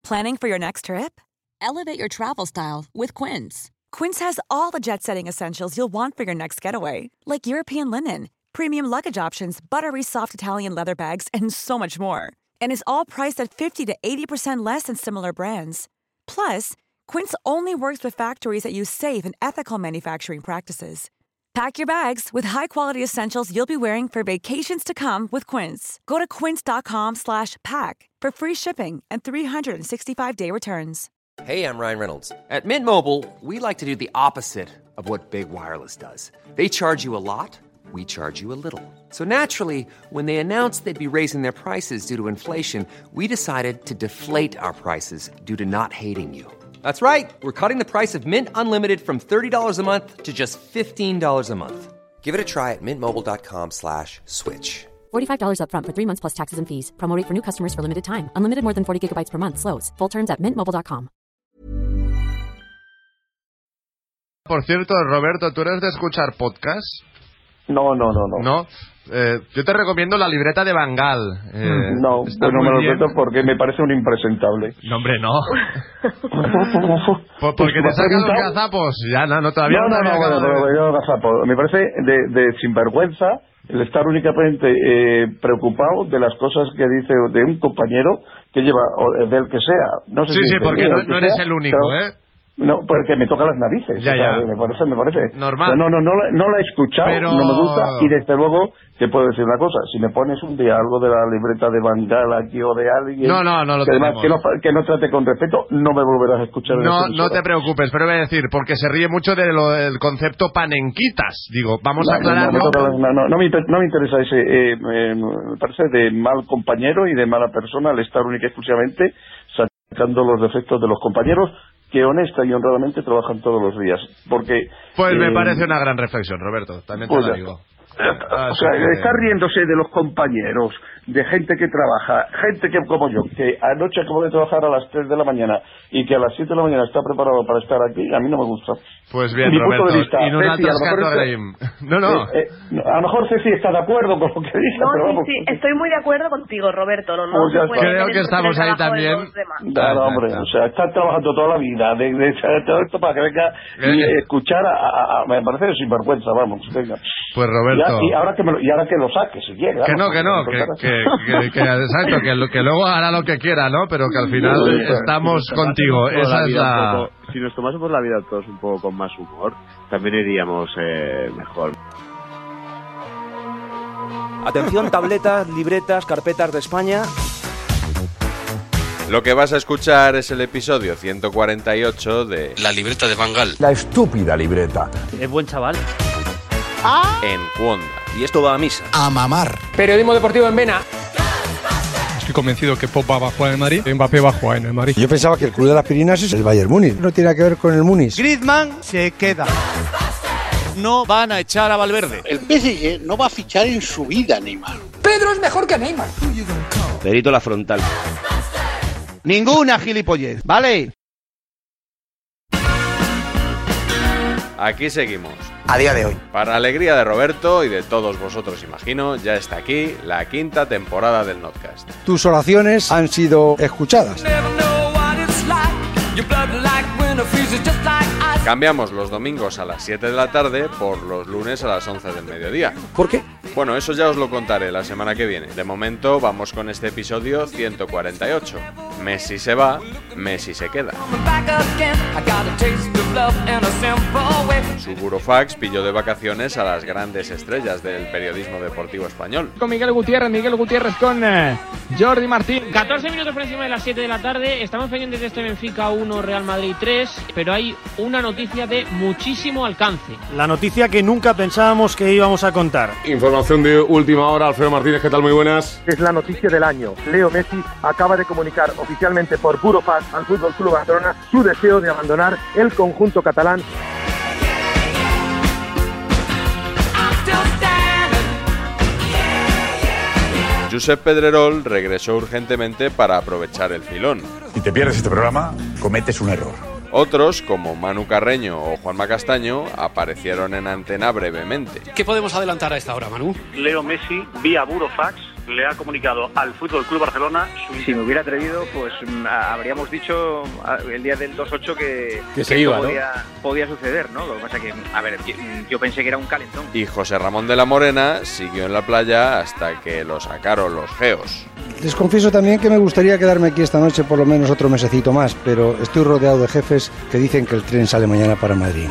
Planning for your next trip? Elevate your travel style with Quince. Quince has all the jet-setting essentials you'll want for your next getaway, like European linen, premium luggage options, buttery soft Italian leather bags, and so much more. And is all priced at 50 to 80% less than similar brands. Plus, Quince only works with factories that use safe and ethical manufacturing practices. Pack your bags with high-quality essentials you'll be wearing for vacations to come with Quince. Go to quince.com/pack for free shipping and 365-day returns. Hey, I'm Ryan Reynolds. At Mint Mobile, we like to do the opposite of what Big Wireless does. They charge you a lot, we charge you a little. So naturally, when they announced they'd be raising their prices due to inflation, we decided to deflate our prices due to not hating you. That's right. We're cutting the price of Mint Unlimited from $30 a month to just $15 a month. Give it a try at mintmobile.com/switch. $45 up front for 3 months plus taxes and fees. Promo rate for new customers for limited time. Unlimited more than 40 gigabytes per month. Slows full terms at mintmobile.com. Por cierto, Roberto, ¿tú eres de escuchar podcast? No. ¿No? Yo te recomiendo La libreta de Van Gaal. No, pues no me lo meto porque me parece un impresentable. No, hombre, no. Porque te sacan los gazapos. Ya, no, todavía no. Me parece de sinvergüenza el estar únicamente preocupado de las cosas que dice de un compañero que lleva, o del que sea. No sé sí, porque no eres el único, pero, no, porque me toca las narices. Ya. Me parece. Normal. No la he escuchado, pero... no me gusta, y desde luego te puedo decir una cosa, si me pones un día algo de la libreta de Van Gaal aquí o de alguien no lo que, además, que no trate con respeto, no me volverás a escuchar. No te preocupes, pero voy a decir, porque se ríe mucho del concepto panenquitas. Digo, vamos a aclararlo. No me interesa ese, me parece de mal compañero y de mala persona el estar única y exclusivamente sacando los defectos de los compañeros que honesta y honradamente trabajan todos los días. Porque pues me parece una gran reflexión, Roberto, también te lo digo. O sea, está riéndose de los compañeros, de gente que trabaja, gente que como yo, que anoche acabo de trabajar a las 3 de la mañana y que a las 7 de la mañana está preparado para estar aquí, a mí no me gusta. Pues bien, mi Roberto, punto de vista, y no Ceci, No. A lo mejor Ceci está de acuerdo con lo que dice, pero vamos. Sí, estoy muy de acuerdo contigo, Roberto. Creo que estamos ahí también. Hombre, o sea, están trabajando toda la vida de todo esto para que venga y escuchar me parece sinvergüenza, vamos, venga. Pues Roberto. Y ahora que lo saque, si quiere. Exacto, que luego hará lo que quiera, ¿no? Pero que al final estamos contigo. Esa es la... Si nos tomásemos la vida todos un poco con más humor, también iríamos mejor. Atención, tabletas, libretas, carpetas de España. Lo que vas a escuchar es el episodio 148 de La libreta de Van Gaal. La estúpida libreta. Es buen chaval. En Cuonda. Y esto va a misa. A mamar. Periodismo deportivo en Vena. Estoy convencido que Pogba va a jugar en el Madrid y Mbappé va a jugar en el Madrid. Yo pensaba que el club de las Pirinas es el Bayern Múnich. No tiene que ver con el Múnich. Griezmann se queda. No van a echar a Valverde. El PSG no va a fichar en su vida a Neymar. Pedro es mejor que Neymar. Perito la frontal. Ninguna gilipollez, ¿vale? Aquí seguimos. A día de hoy. Para alegría de Roberto y de todos vosotros, imagino, ya está aquí la 5ª temporada del Notcast. Tus oraciones han sido escuchadas. Cambiamos los domingos a las 7 de la tarde por los lunes a las 11 del mediodía. ¿Por qué? Bueno, eso ya os lo contaré la semana que viene. De momento vamos con este episodio 148. Messi se va, Messi se queda. Su burofax pilló de vacaciones a las grandes estrellas del periodismo deportivo español. Con Miguel Gutiérrez con Jordi Martín. 14 minutos por encima de las 7 de la tarde. Estamos pendientes de este Benfica 1, Real Madrid 3, pero hay una noticia de muchísimo alcance. La noticia que nunca pensábamos que íbamos a contar. Información de última hora, Alfredo Martínez, ¿qué tal? Muy buenas. Es la noticia del año. Leo Messi acaba de comunicar oficialmente por burofax al Fútbol Club Barcelona su deseo de abandonar el conjunto catalán. Josep Pedrerol regresó urgentemente para aprovechar el filón. Si te pierdes este programa, cometes un error. Otros, como Manu Carreño o Juanma Castaño, aparecieron en antena brevemente. ¿Qué podemos adelantar a esta hora, Manu? Leo Messi, vía burofax, le ha comunicado al Fútbol Club Barcelona su... Si me hubiera atrevido, pues habríamos dicho el día del 2-8 que se iba, podía suceder, ¿no? Lo que pasa que, a ver, yo pensé que era un calentón. Y José Ramón de la Morena siguió en la playa hasta que lo sacaron los geos. Les confieso también que me gustaría quedarme aquí esta noche por lo menos otro mesecito más, pero estoy rodeado de jefes que dicen que el tren sale mañana para Madrid.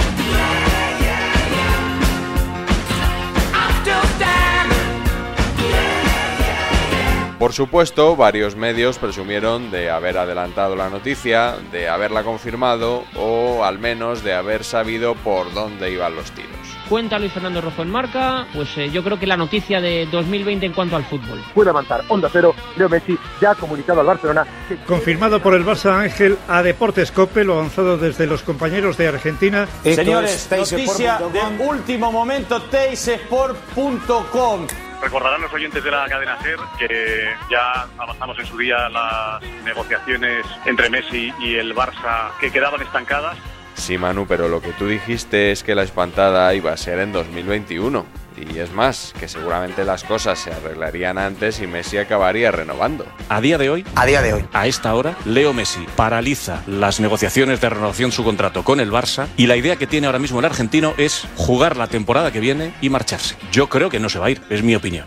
Por supuesto, varios medios presumieron de haber adelantado la noticia, de haberla confirmado o al menos de haber sabido por dónde iban los tiros. Cuenta Luis Fernando Rojo en Marca, pues yo creo que la noticia de 2020 en cuanto al fútbol. Puede avanzar. Onda Cero, Leo Messi ya ha comunicado al Barcelona. Confirmado por el Barça Ángel a Deportes COPE, lo avanzado desde los compañeros de Argentina. Señores, noticia de último momento, teissport.com. Recordarán los oyentes de la cadena SER que ya avanzamos en su día las negociaciones entre Messi y el Barça que quedaban estancadas. Sí, Manu, pero lo que tú dijiste es que la espantada iba a ser en 2021. Y es más, que seguramente las cosas se arreglarían antes y Messi acabaría renovando. A día de hoy, a esta hora, Leo Messi paraliza las negociaciones de renovación de su contrato con el Barça y la idea que tiene ahora mismo el argentino es jugar la temporada que viene y marcharse. Yo creo que no se va a ir, es mi opinión.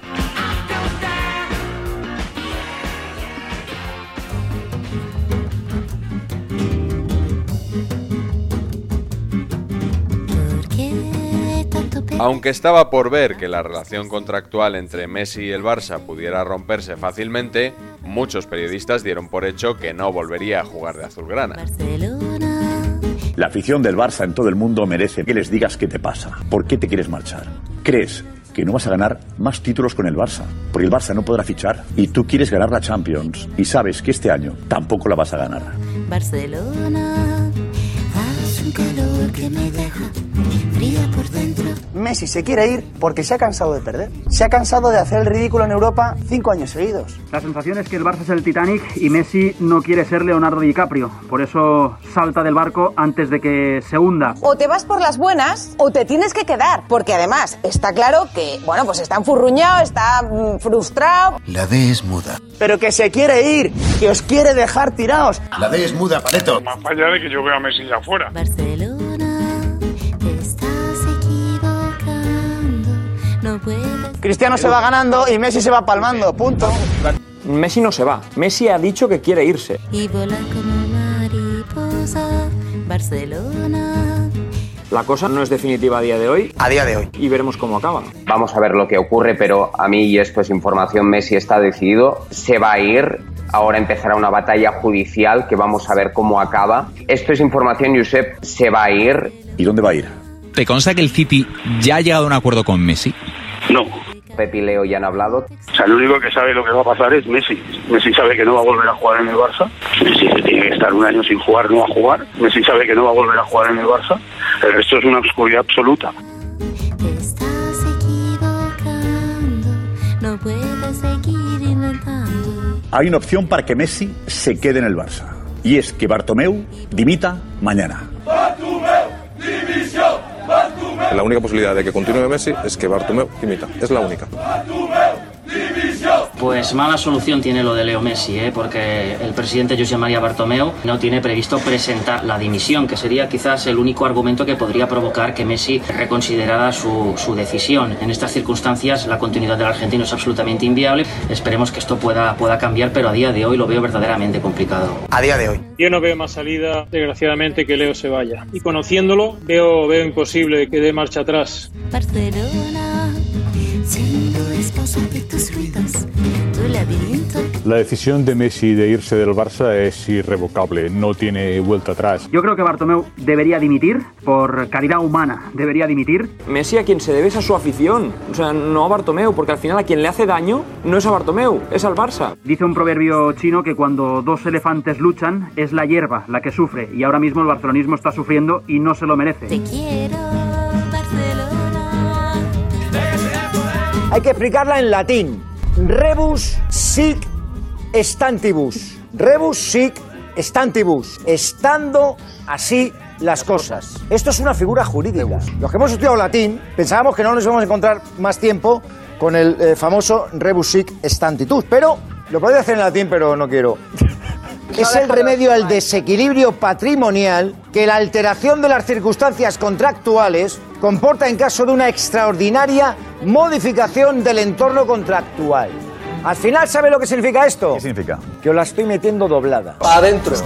Aunque estaba por ver que la relación contractual entre Messi y el Barça pudiera romperse fácilmente, muchos periodistas dieron por hecho que no volvería a jugar de azulgrana. La afición del Barça en todo el mundo merece que les digas qué te pasa, por qué te quieres marchar. ¿Crees que no vas a ganar más títulos con el Barça? Porque el Barça no podrá fichar y tú quieres ganar la Champions y sabes que este año tampoco la vas a ganar. Barcelona, hace un calor que me deja fría por dentro. Messi se quiere ir porque se ha cansado de perder. Se ha cansado de hacer el ridículo en Europa 5 años seguidos. La sensación es que el Barça es el Titanic y Messi no quiere ser Leonardo DiCaprio. Por eso salta del barco antes de que se hunda. O te vas por las buenas o te tienes que quedar. Porque además está claro que, bueno, pues está enfurruñado, está frustrado. La D es muda. Pero que se quiere ir, que os quiere dejar tirados. La D es muda, Paleto. Más allá de que yo vea a Messi ya afuera. Barcelona, te estás equivocando. No puedes... Cristiano se va ganando y Messi se va palmando, punto. Messi no se va. Messi ha dicho que quiere irse. Y volar como mariposa, Barcelona. La cosa no es definitiva a día de hoy. A día de hoy. Y veremos cómo acaba. Vamos a ver lo que ocurre, pero a mí, y esto es información, Messi está decidido, se va a ir. Ahora empezará una batalla judicial que vamos a ver cómo acaba. Esto es información, Josep, se va a ir. ¿Y dónde va a ir? ¿Te consta que el City ya ha llegado a un acuerdo con Messi? No. Pepi y Leo ya han hablado. O sea, el único que sabe lo que va a pasar es Messi. Messi sabe que no va a volver a jugar en el Barça. Messi tiene que estar un año sin jugar, no va a jugar. Messi sabe que no va a volver a jugar en el Barça. El resto es una oscuridad absoluta. Te estás equivocando. No puedes seguir inventando. Hay una opción para que Messi se quede en el Barça. Y es que Bartomeu dimita mañana. ¡Bartomeu! ¡Dimisión! La única posibilidad de que continúe Messi es que Bartomeu dimita. Es la única. Pues mala solución tiene lo de Leo Messi, porque el presidente José María Bartomeu no tiene previsto presentar la dimisión, que sería quizás el único argumento que podría provocar que Messi reconsiderara su decisión. En estas circunstancias la continuidad del argentino es absolutamente inviable. Esperemos que esto pueda cambiar, pero a día de hoy lo veo verdaderamente complicado. A día de hoy. Yo no veo más salida, desgraciadamente, que Leo se vaya. Y conociéndolo, veo imposible que dé marcha atrás. Barcelona, siendo esposa de tus ruidos, tu laberinto. La decisión de Messi de irse del Barça es irrevocable, no tiene vuelta atrás. Yo creo que Bartomeu debería dimitir, por caridad humana, debería dimitir. Messi a quien se debe es a su afición, o sea, no a Bartomeu, porque al final a quien le hace daño no es a Bartomeu, es al Barça. Dice un proverbio chino que cuando dos elefantes luchan es la hierba la que sufre, y ahora mismo el barcelonismo está sufriendo y no se lo merece. Te quiero, Barcelona. Hay que explicarla en latín. Rebus sic stantibus. Rebus sic stantibus. Estando así las cosas. Esto es una figura jurídica. Los que hemos estudiado latín pensábamos que no nos íbamos a encontrar más tiempo con el famoso rebus sic stantibus. Pero lo podría hacer en latín, pero no quiero. Es el remedio al desequilibrio patrimonial que la alteración de las circunstancias contractuales comporta en caso de una extraordinaria modificación del entorno contractual. Al final, ¿sabe lo que significa esto? ¿Qué significa? Que os la estoy metiendo doblada. Para adentro.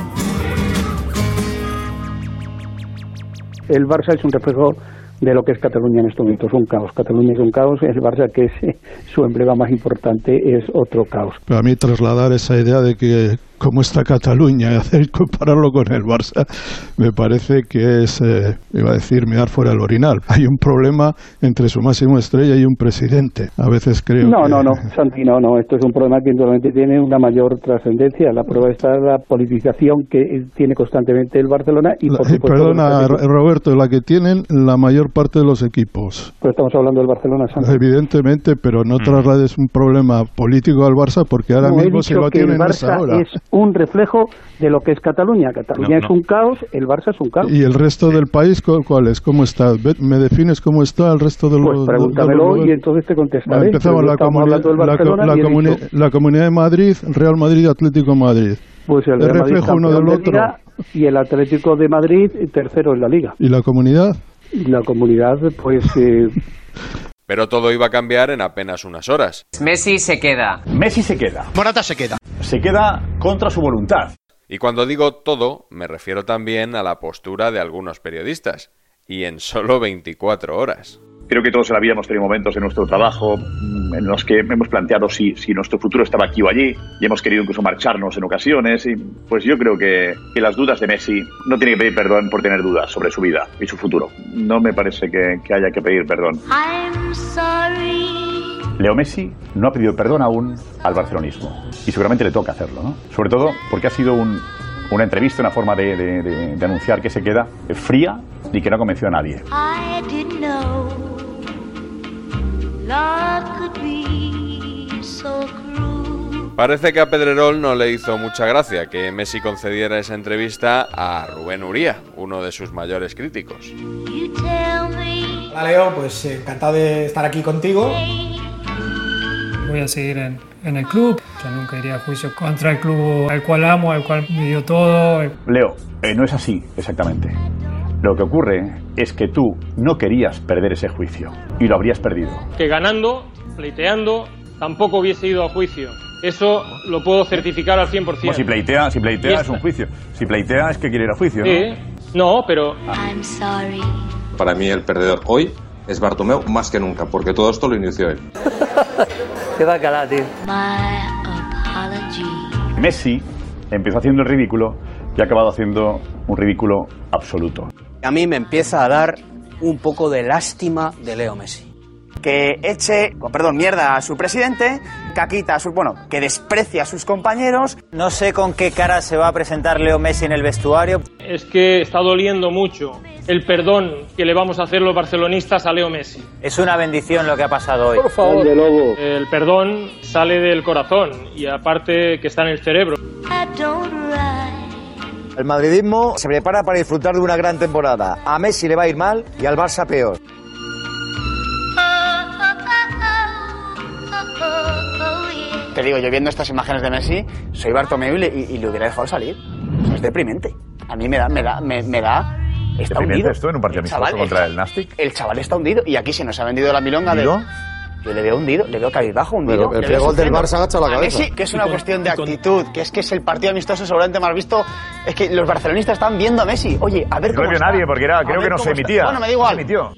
El Barça es un reflejo de lo que es Cataluña en estos momentos, un caos. Cataluña es un caos, el Barça, que es su emblema más importante, es otro caos. Para mí trasladar esa idea de que cómo está Cataluña y hacer compararlo con el Barça me parece que es, iba a decir, mear fuera el orinal. Hay un problema entre su máximo estrella y un presidente. A veces creo No, Santi, no. Esto es un problema que indudablemente tiene una mayor trascendencia. La prueba está en la politización que tiene constantemente el Barcelona y, por supuesto... Perdona, Roberto, la que tienen la mayor parte de los equipos. Pues estamos hablando del Barcelona, Santi. Evidentemente, pero no traslades un problema político al Barça porque ahora mismo si lo tienen es ahora. Es un reflejo de lo que es Cataluña. Cataluña es un caos, el Barça es un caos. ¿Y el resto del país cuál es? ¿Cómo está? ¿Me defines cómo está el resto de los...? Pues pregúntamelo y entonces te contestaré. Empezamos la Comunidad de Madrid, Real Madrid, Atlético de Madrid. Pues el Real Madrid reflejo uno del otro. Y el Atlético de Madrid tercero en la Liga. ¿Y la Comunidad? Y la Comunidad, pues... Pero todo iba a cambiar en apenas unas horas. Messi se queda. Messi se queda. Morata se queda. Se queda contra su voluntad. Y cuando digo todo, me refiero también a la postura de algunos periodistas. Y en solo 24 horas. Creo que todos en la vida hemos tenido momentos en nuestro trabajo en los que hemos planteado si nuestro futuro estaba aquí o allí y hemos querido incluso marcharnos en ocasiones y pues yo creo que las dudas de Messi no tiene que pedir perdón por tener dudas sobre su vida y su futuro. No me parece que haya que pedir perdón. I'm sorry. Leo Messi no ha pedido perdón aún al barcelonismo y seguramente le toca hacerlo, ¿no? Sobre todo porque ha sido una entrevista, una forma de anunciar que se queda fría y que no convenció a nadie. I didn't know love could be so cruel. Parece que a Pedrerol no le hizo mucha gracia que Messi concediera esa entrevista a Rubén Uría, uno de sus mayores críticos. You tell me. Hola Leo, pues encantado de estar aquí contigo. Voy a seguir en el club, yo nunca iría a juicio contra el club al cual amo, al cual me dio todo. Leo, no es así exactamente. Lo que ocurre es que tú no querías perder ese juicio y lo habrías perdido. Que ganando, pleiteando, tampoco hubiese ido a juicio. Eso lo puedo certificar al 100%. Pues si pleitea es un juicio. Si pleitea es que quiere ir a juicio, ¿no? Sí. No, pero... I'm sorry. Para mí el perdedor hoy es Bartomeu más que nunca, porque todo esto lo inició él. Qué bacala, tío. My apology. Messi empezó haciendo el ridículo y ha acabado haciendo un ridículo absoluto. A mí me empieza a dar un poco de lástima de Leo Messi. Que eche, mierda a su presidente, caquita a que desprecia a sus compañeros. No sé con qué cara se va a presentar Leo Messi en el vestuario. Es que está doliendo mucho el perdón que le vamos a hacer los barcelonistas a Leo Messi. Es una bendición lo que ha pasado hoy. Por favor. El perdón sale del corazón y aparte que está en el cerebro. El madridismo se prepara para disfrutar de una gran temporada. A Messi le va a ir mal y al Barça peor. Te digo, yo viendo estas imágenes de Messi, soy Bartomeu y le hubiera dejado salir. Es deprimente. A mí me da... Está hundido. ¿Esto en un partido amistoso contra el Nastic? El chaval está hundido y aquí se nos ha vendido la milonga de... Yo le veo hundido, le veo cabizbajo, hundido. Pero el gol del Barça agacha la cabeza. Messi, que es una cuestión de actitud, que es el partido amistoso seguramente más visto. Es que los barcelonistas están viendo a Messi. Oye, a ver cómo no vio nadie porque creo que no se emitía. Bueno, me da igual. Se emitió.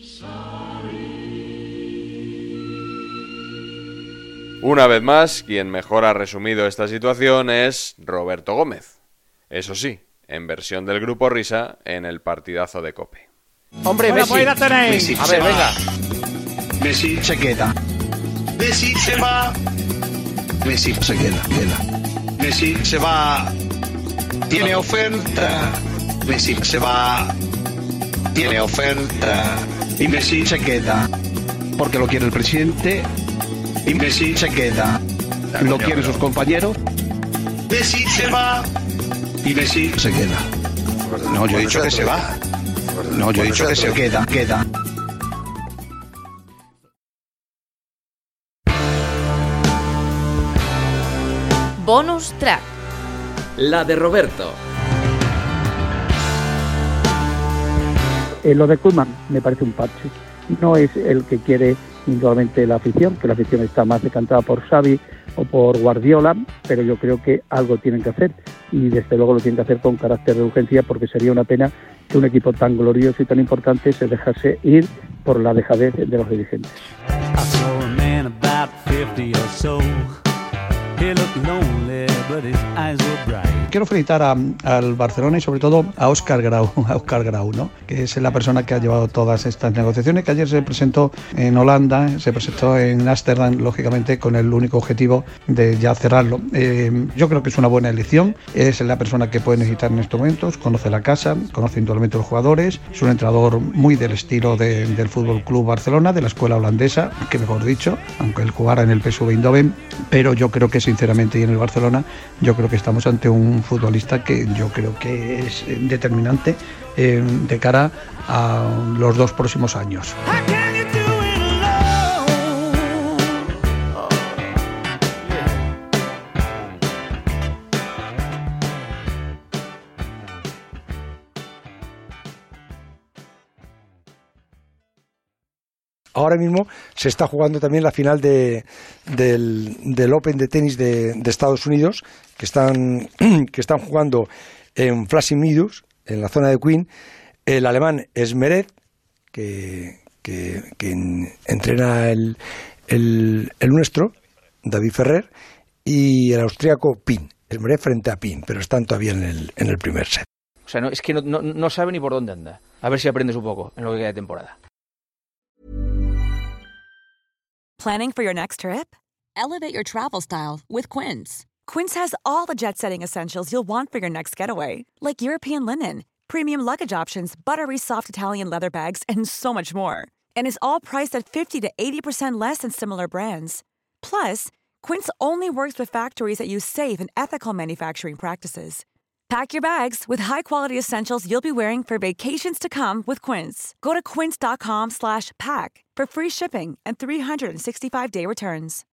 Una vez más, quien mejor ha resumido esta situación es Roberto Gómez. Eso sí, en versión del Grupo Risa en el partidazo de COPE. Hombre, Messi. A ver, venga. Messi se queda. Messi se va. Messi se queda. Messi se va. Tiene oferta. Messi se va. Tiene oferta. Y Messi se queda. Porque lo quiere el presidente. Y Messi se queda. Lo quieren sus compañeros. Messi se va. Y Messi se queda. No, yo he dicho que se va. No, yo he dicho que se queda. Bonus track. La de Roberto. Lo de Koeman me parece un parche. No es el que quiere indudablemente la afición, que la afición está más decantada por Xavi o por Guardiola, pero yo creo que algo tienen que hacer y desde luego lo tienen que hacer con carácter de urgencia, porque sería una pena que un equipo tan glorioso y tan importante se dejase ir por la dejadez de los dirigentes. Quiero felicitar al Barcelona y sobre todo a Óscar Grau, ¿no? Que es la persona que ha llevado todas estas negociaciones, que ayer se presentó en Holanda, se presentó en Ámsterdam, lógicamente con el único objetivo de ya cerrarlo. Yo creo que es una buena elección, es la persona que puede necesitar en estos momentos, conoce la casa, conoce indudablemente los jugadores, es un entrenador muy del estilo del Fútbol Club Barcelona, de la escuela holandesa, que mejor dicho, aunque él jugara en el PSV Eindhoven, pero yo creo que sinceramente y en el Barcelona, yo creo que estamos ante un futbolista que yo creo que es determinante de cara a los 2 próximos años. Ahora mismo se está jugando también la final del Open de tenis de Estados Unidos, que están jugando en Flushing Meadows, en la zona de Queen. El alemán Zverev, que entrena el nuestro, David Ferrer, y el austríaco Pin. Zverev frente a Pin, pero están todavía en el primer set. O sea, es que no sabe ni por dónde anda. A ver si aprendes un poco en lo que queda de temporada. Planning for your next trip? Elevate your travel style with Quince. Quince has all the jet-setting essentials you'll want for your next getaway, like European linen, premium luggage options, buttery soft Italian leather bags, and so much more. And is all priced at 50 to 80% less than similar brands. Plus, Quince only works with factories that use safe and ethical manufacturing practices. Pack your bags with high-quality essentials you'll be wearing for vacations to come with Quince. Go to quince.com/pack for free shipping and 365-day returns.